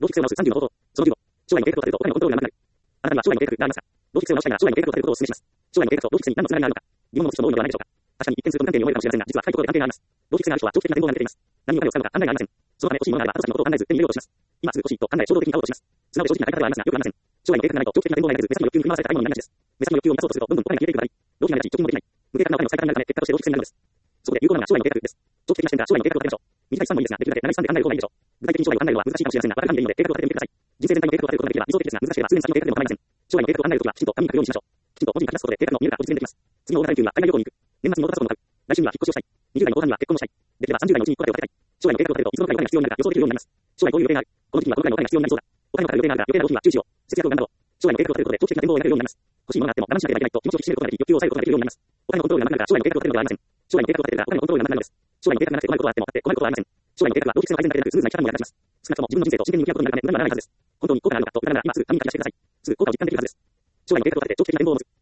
浪費必要の数30の方法。その15、将来の計画を立てるとお金のコントロールがなくなる。あなたには将来の計画がありますか？浪費必要のしたいなら将来の計画を立てることをお勧めします。将来の計画と浪費癖に何のつながりがあるのか。疑問を持つ人も多いのではないでしょうか。確かに一見すると無関係に思えるかもしれませんが、実は深いところで関係があります。浪費癖がある人は長期的な展望が抜けています。何にお金を使うのか考えがありません。そのため欲しいものがあれば後先のことを考えず手に入れようとします。今すぐ欲しいと考え衝動的に買おうとします。素直で正直な買い方ではありますが、よくありません。将来の計画がないと長期的な展望が描けず、目先の欲求に振り回された買い物になりがちです。目先の欲求を満たそうとすると、どんどんお金が消えていくから浪費が目立ち、貯金もできない。無計画なお金の使い方になるため、結果として浪費癖になるのです。そこで有効なのが将来の計画です。長期的な視点から将来の計画を立てましょう。短い期間もいいですが、できるだけ長いスパンで考える方がいいでしょう。具体的に将来を考えるのは難しいかもしれませんが、温かみでいいので計画を立ててみてください。人生全体の計画を立てることができれば理想的ですが、難しければ数年先の計画でも構いません。将来の計画を考えるときは、きちんと紙に書くようにしましょう。きちんと文字に書き出すことで計画の見える化を実現できます。次の大型連休は海外旅行に行く。年末にモータースポーツを買う。来週には引っ越しをしたい。20代の後半には結婚をしたい。できれば30代のうちに戸建てを建てたい。将来の計画を立てるといつのくらいお金が必要になるか予想できるようになります。将来こういう予定がある。この時期にはこのくらいのお金が必要になりそうだ。お金をかかる予定があるが余計な浪費には注意しよう。節約を頑張ろう。将来の計画を立てることで長期的な展望を描けるようになります。欲しいものがあっても我慢しなければいけないと気持ちを引き締めることができ、欲求を抑えることができるようになります。お金のコントロールがなくなるから将来の計画を立てるのではありません。将来の計画を立てるからお金のコントロールがなくなるのです。将来の計画がなくて困ることはあってもあって困ることはありません。将来の計画は浪費癖の改善だけでなくスムーズな生き方も役立ちます。少なくとも自分の人生と真剣に向き合うことになるため無駄にはならないはずです。本当に効果があるのかと疑うなら今すぐ紙に書き出してください。すぐ効果を実感できるはずです。将来の計画を立てて長期的な展望を持つ。